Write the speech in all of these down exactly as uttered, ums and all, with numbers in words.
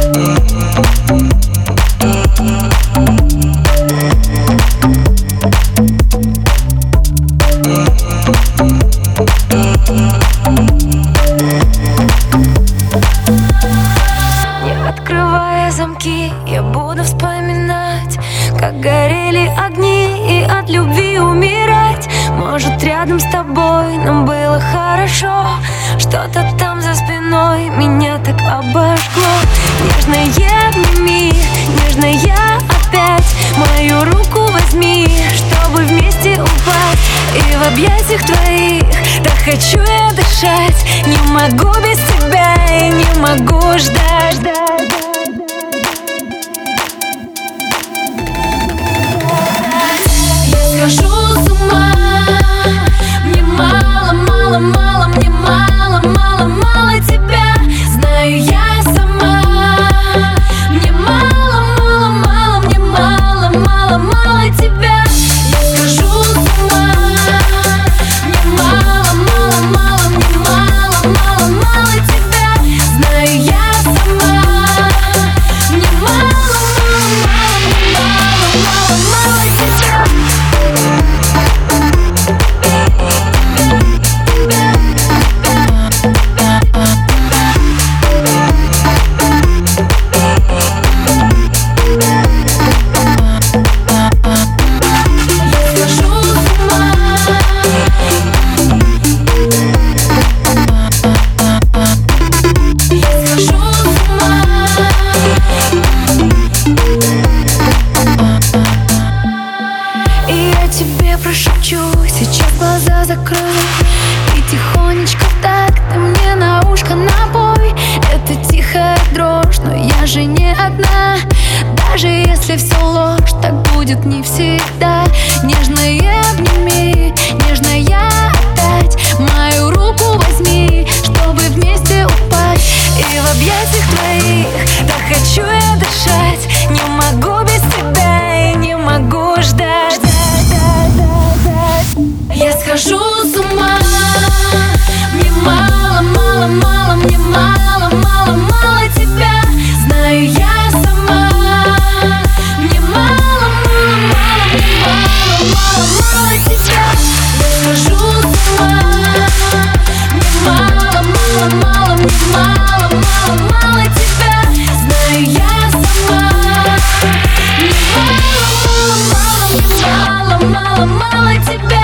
Не открывая замки, я буду вспоминать, как горели огни, и от любви умирать. Может, рядом с тобой нам было хорошо, что-то там за спиной меня так обожгло. Нежная обними, нежная опять мою руку возьми, чтобы вместе упасть. И в объятиях твоих так хочу я дышать. Не могу без тебя и не могу ждать, ждать. Я схожу с ума. Мне мало, мало, мало, мне мало, мало, мало тебя. Знаю я сама. Мне мало, мало, мало, мне мало, мало, мало тебя. Я схожу с ума. Мне мало, мало, мало, мне мало, мало, мало тебя. Знаю я сама. Мне мало, мало, мало, мне мало, мало, мало тебя. Прошепчу, сейчас глаза закрой и тихонечко так ты мне на ушко напой. Это тихая дрожь, но я же не одна. Даже если все ложь, так будет не всегда. Нежная обними, нежная опять мою руку возьми, чтобы вместе упасть. И в объятиях твоих так хочу я дышать. Не могу без тебя и не могу ждать. Я схожу с ума. Мне мало, мало, мало, мне мало, мало, мало тебя. Знаю я сама. Мне мало, мало, мало, мне мало, мало, мало тебя. Я схожу с ума. Мне мало, мало, мало, мне мало, мало, мало тебя. Знаю я сама. Мне мало, мало, мало, мне мало, мало, мало тебя.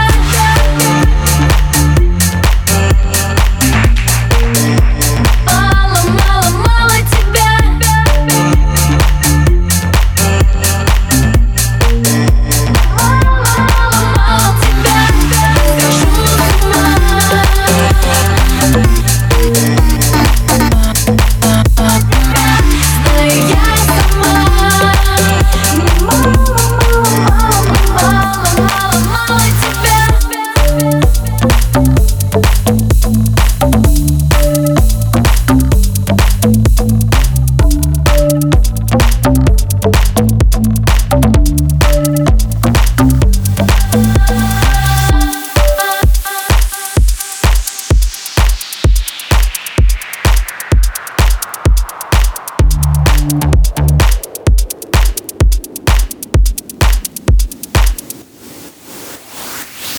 We'll be right back.